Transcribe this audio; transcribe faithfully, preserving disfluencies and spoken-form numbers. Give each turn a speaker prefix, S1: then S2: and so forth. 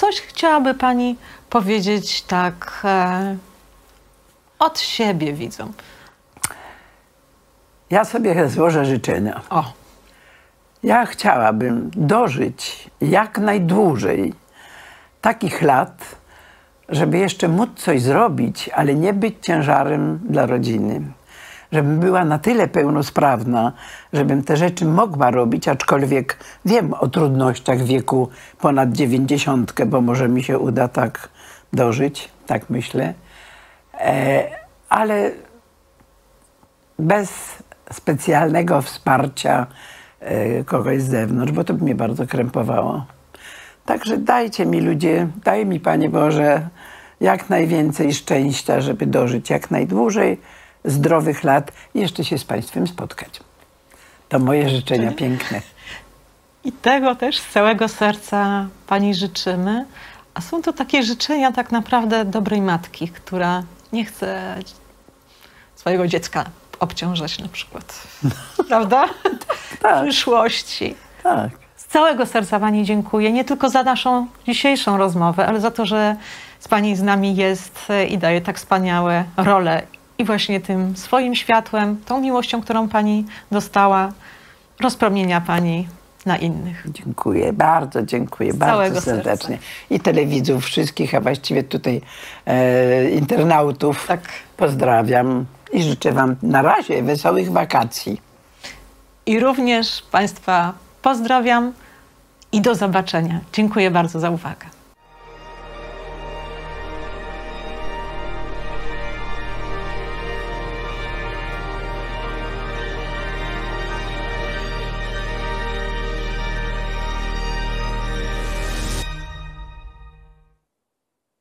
S1: coś chciałaby Pani powiedzieć tak e, od siebie widzom?
S2: Ja sobie złożę życzenia.
S1: O.
S2: Ja chciałabym dożyć jak najdłużej takich lat, żeby jeszcze móc coś zrobić, ale nie być ciężarem dla rodziny. Żebym była na tyle pełnosprawna, żebym te rzeczy mogła robić, aczkolwiek wiem o trudnościach wieku ponad dziewięćdziesiątkę, bo może mi się uda tak dożyć, tak myślę. E, ale bez specjalnego wsparcia e, kogoś z zewnątrz, bo to by mnie bardzo krępowało. Także dajcie mi ludzie, daj mi Panie Boże jak najwięcej szczęścia, żeby dożyć jak najdłużej, zdrowych lat i jeszcze się z Państwem spotkać. To moje życzenia piękne.
S1: I tego też z całego serca Pani życzymy. A są to takie życzenia tak naprawdę dobrej matki, która nie chce swojego dziecka obciążać na przykład. Prawda?
S2: Tak.
S1: W przyszłości.
S2: Tak.
S1: Z całego serca Pani dziękuję, nie tylko za naszą dzisiejszą rozmowę, ale za to, że z Pani z nami jest i daje tak wspaniałe role. I właśnie tym swoim światłem, tą miłością, którą Pani dostała, rozpromienia Pani na innych.
S2: Dziękuję, bardzo dziękuję,
S1: Z
S2: bardzo
S1: całego
S2: serdecznie.
S1: serca.
S2: I telewidzów wszystkich, a właściwie tutaj e, internautów
S1: Tak.
S2: pozdrawiam i życzę Wam na razie wesołych wakacji.
S1: I również Państwa pozdrawiam i do zobaczenia. Dziękuję bardzo za uwagę.